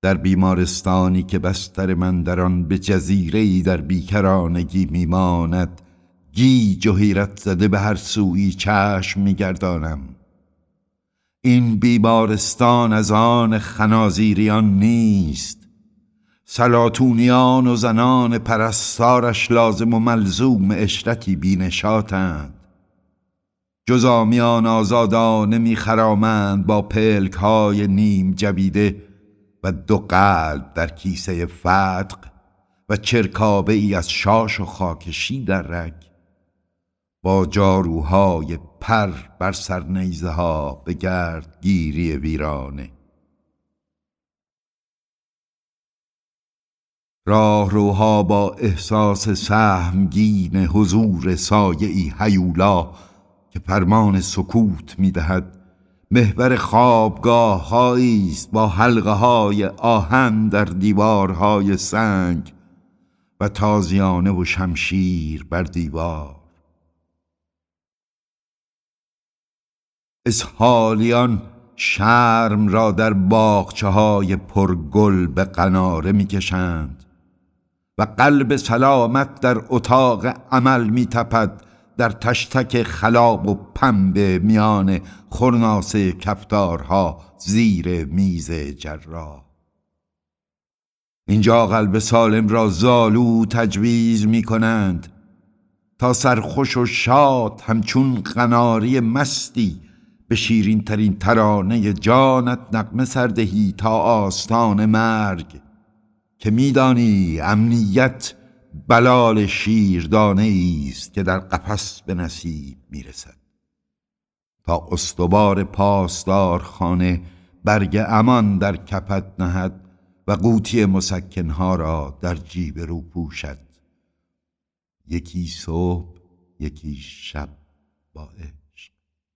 در بیمارستانی که بستر من در آن به جزیره‌ای در بیکرانگی میماند، گیج و حیرت زده به هر سویی چشم میگردانم. این بیمارستان از آن خنازیریان نیست. سلاطونیان و زنان پرستارش لازم و ملزوم عشرتی بینشاتند. جزامیان آزادانه میخرامند با پلک‌های نیم جویده و 2 قلب در کیسه فتق و چرکابه ای از شاش و خاکشی در رگ، با جاروهای پر بر سر نیزه ها به گردگیری ویرانه. راهروها با احساس سهمگین حضور سایه‌ای هیولا که فرمان سکوت می‌دهد، محور خوابگاه‌هایی است با حلقه‌های آهن در دیوارهای سنگ و تازیانه و شمشیر بر دیوار. اسحالیان شرم را در باغچه‌های پرگل به قناره می‌کشند و قلب سلامت در اتاق عمل می‌تپد در تشتک خلاب و پنبه میان خرناسه کفتارها زیر میز جراح. اینجا قلب سالم را زالو تجویز می‌کنند تا سرخوش و شاد همچون قناری مستی به شیرین ترین ترانه جانت نغمه سردهی تا آستان مرگ، که میدانی امنیت بلال شیردانه است که در قفس به نصیب میرسد، تا استوار پاسدار خانه برگ امان در کفت نهد و قوطی مسکنها را در جیب رو پوشد. یکی صبح یکی شب با عشق.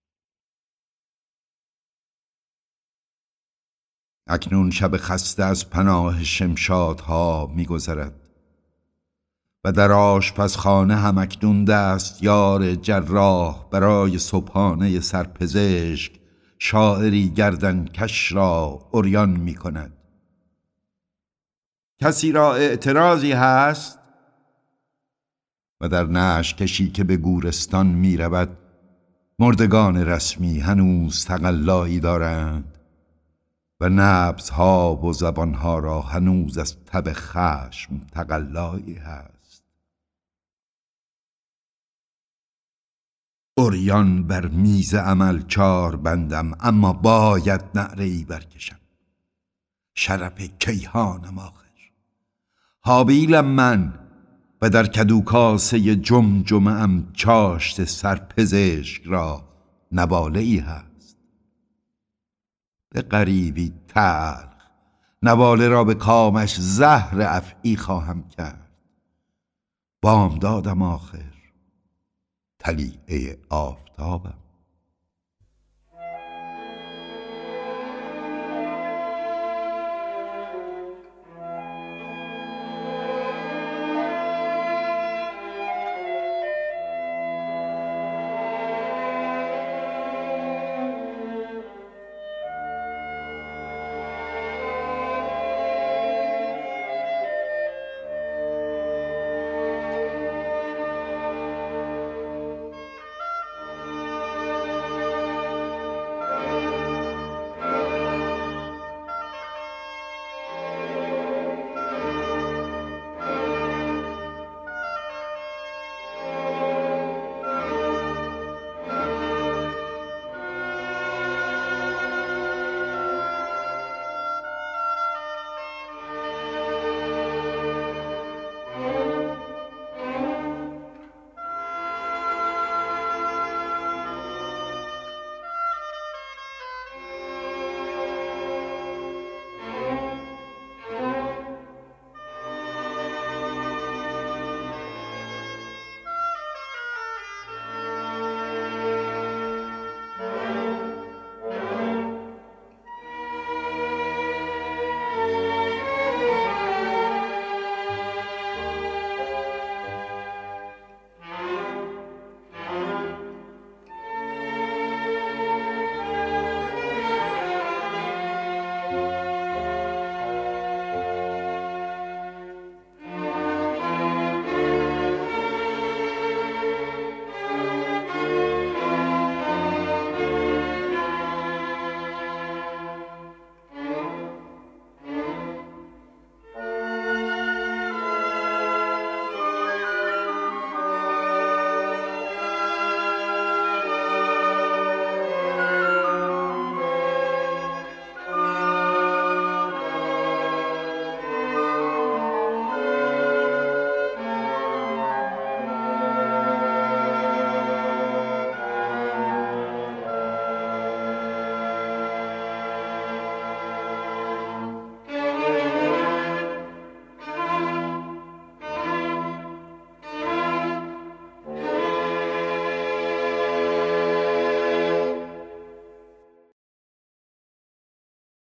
اکنون شب خسته از پناه شمشادها می‌گذرد و در آشپزخانه هم اکنون دستیار جراح برای صبحانه سرپزشک شاعری گردنکش را عریان می‌کند. کسی را اعتراضی هست؟ و در نعش کشی که به گورستان می‌رود، مردگان رسمی هنوز تقلایی دارند و نبضها و زبانها را هنوز از تب خشم تقلایی هست. عریان بر میز عمل 4 بندم، اما باید نعره‌ای برکشم. شرف کیهانم آخر. حابیلم من و در کدوکاسه جمجمه ام چاشت سرپزشک را نواله‌ای هست. به غریبی تلخ نواله را به کامش زهر افعی خواهم کرد. بامدادم آخر، طلیعه آفتابم.